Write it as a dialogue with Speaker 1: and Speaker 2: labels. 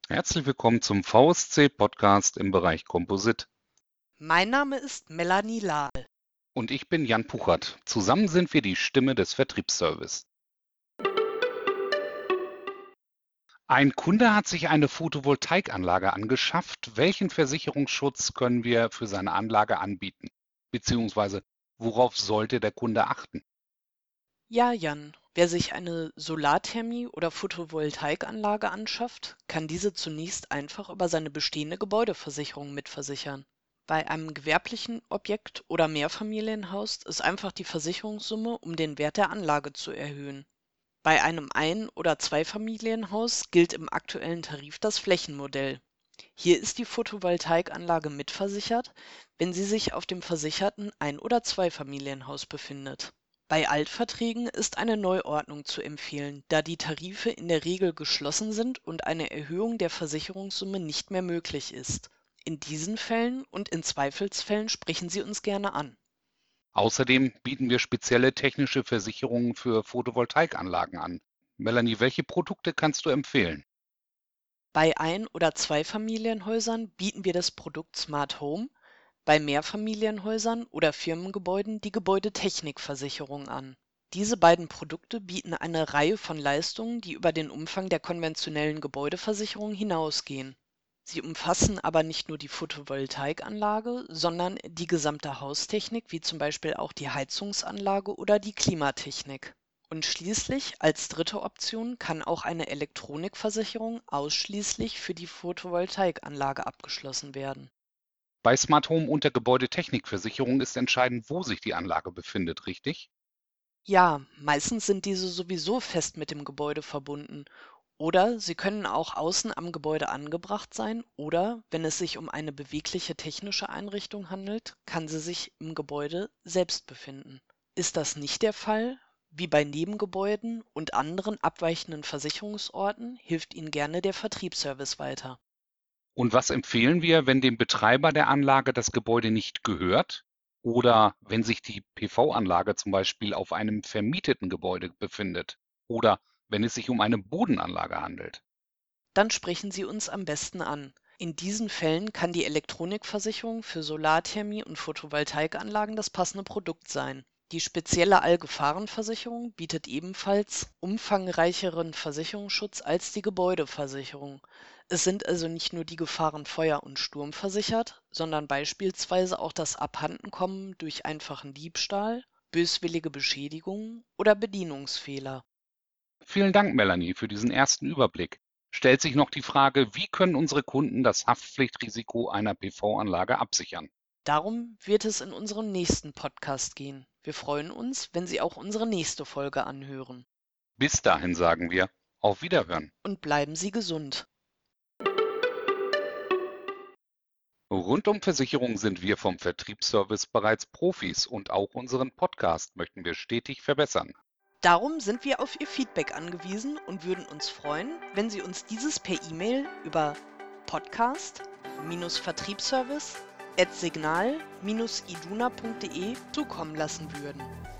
Speaker 1: Herzlich willkommen zum VSC-Podcast im Bereich Komposit.
Speaker 2: Mein Name ist Melanie Lahl.
Speaker 1: Und ich bin Jan Puchert. Zusammen sind wir die Stimme des Vertriebsservice. Ein Kunde hat sich eine Photovoltaikanlage angeschafft. Welchen Versicherungsschutz können wir für seine Anlage anbieten? Beziehungsweise, worauf sollte der Kunde achten?
Speaker 2: Ja, Jan, wer sich eine Solarthermie- oder Photovoltaikanlage anschafft, kann diese zunächst einfach über seine bestehende Gebäudeversicherung mitversichern. Bei einem gewerblichen Objekt oder Mehrfamilienhaus ist einfach die Versicherungssumme, um den Wert der Anlage zu erhöhen. Bei einem Ein- oder Zweifamilienhaus gilt im aktuellen Tarif das Flächenmodell. Hier ist die Photovoltaikanlage mitversichert, wenn sie sich auf dem versicherten Ein- oder Zweifamilienhaus befindet. Bei Altverträgen ist eine Neuordnung zu empfehlen, da die Tarife in der Regel geschlossen sind und eine Erhöhung der Versicherungssumme nicht mehr möglich ist. In diesen Fällen und in Zweifelsfällen sprechen Sie uns gerne an.
Speaker 1: Außerdem bieten wir spezielle technische Versicherungen für Photovoltaikanlagen an. Melanie, welche Produkte kannst du empfehlen?
Speaker 2: Bei Ein- oder Zweifamilienhäusern bieten wir das Produkt Smart Home, bei Mehrfamilienhäusern oder Firmengebäuden die Gebäudetechnikversicherung an. Diese beiden Produkte bieten eine Reihe von Leistungen, die über den Umfang der konventionellen Gebäudeversicherung hinausgehen. Sie umfassen aber nicht nur die Photovoltaikanlage, sondern die gesamte Haustechnik, wie zum Beispiel auch die Heizungsanlage oder die Klimatechnik. Und schließlich als dritte Option kann auch eine Elektronikversicherung ausschließlich für die Photovoltaikanlage abgeschlossen werden.
Speaker 1: Bei Smart Home und der Gebäudetechnikversicherung ist entscheidend, wo sich die Anlage befindet, richtig?
Speaker 2: Ja, meistens sind diese sowieso fest mit dem Gebäude verbunden. Oder sie können auch außen am Gebäude angebracht sein oder, wenn es sich um eine bewegliche technische Einrichtung handelt, kann sie sich im Gebäude selbst befinden. Ist das nicht der Fall, wie bei Nebengebäuden und anderen abweichenden Versicherungsorten, hilft Ihnen gerne der Vertriebsservice weiter.
Speaker 1: Und was empfehlen wir, wenn dem Betreiber der Anlage das Gebäude nicht gehört oder wenn sich die PV-Anlage zum Beispiel auf einem vermieteten Gebäude befindet oder wenn es sich um eine Bodenanlage handelt?
Speaker 2: Dann sprechen Sie uns am besten an. In diesen Fällen kann die Elektronikversicherung für Solarthermie und Photovoltaikanlagen das passende Produkt sein. Die spezielle Allgefahrenversicherung bietet ebenfalls umfangreicheren Versicherungsschutz als die Gebäudeversicherung. Es sind also nicht nur die Gefahren Feuer und Sturm versichert, sondern beispielsweise auch das Abhandenkommen durch einfachen Diebstahl, böswillige Beschädigungen oder Bedienungsfehler.
Speaker 1: Vielen Dank, Melanie, für diesen ersten Überblick. Stellt sich noch die Frage, wie können unsere Kunden das Haftpflichtrisiko einer PV-Anlage absichern?
Speaker 2: Darum wird es in unserem nächsten Podcast gehen. Wir freuen uns, wenn Sie auch unsere nächste Folge anhören.
Speaker 1: Bis dahin sagen wir auf Wiederhören.
Speaker 2: Und bleiben Sie gesund.
Speaker 1: Rund um Versicherungen sind wir vom Vertriebsservice bereits Profis und auch unseren Podcast möchten wir stetig verbessern.
Speaker 2: Darum sind wir auf Ihr Feedback angewiesen und würden uns freuen, wenn Sie uns dieses per E-Mail über podcast-vertriebsservice@signal-iduna.de zukommen lassen würden.